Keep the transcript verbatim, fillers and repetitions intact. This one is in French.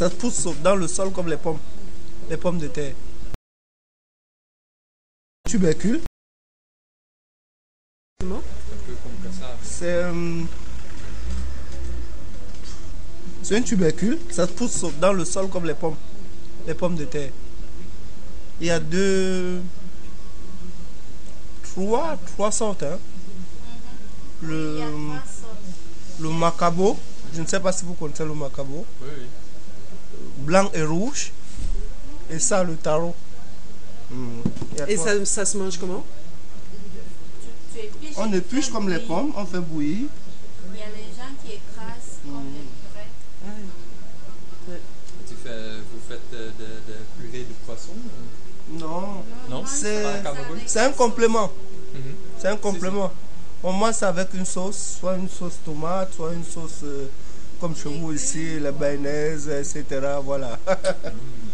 Ça pousse dans le sol comme les pommes, les pommes de terre. Tubercule. C'est euh, c'est un tubercule. Ça pousse dans le sol comme les pommes, les pommes de terre. Il y a deux, trois, trois sortes. Hein. Le, le macabo. Je ne sais pas si vous connaissez le macabo. Oui, oui. Blanc et rouge. Et ça, le taro. Mmh. Et ça, ça se mange comment? On épluche comme les pommes, on fait bouillir. Il y a les gens qui écrasent mmh. comme des purées. Ah. Ouais. Tu fais, vous faites de, de, de purée de poisson? Non. Non, c'est un complément. Mm-hmm. C'est un complément. Si, si. On mange ça avec une sauce, soit une sauce tomate, soit une sauce euh, comme chez vous ici, la bayonnaise, et cetera. Voilà. Mm.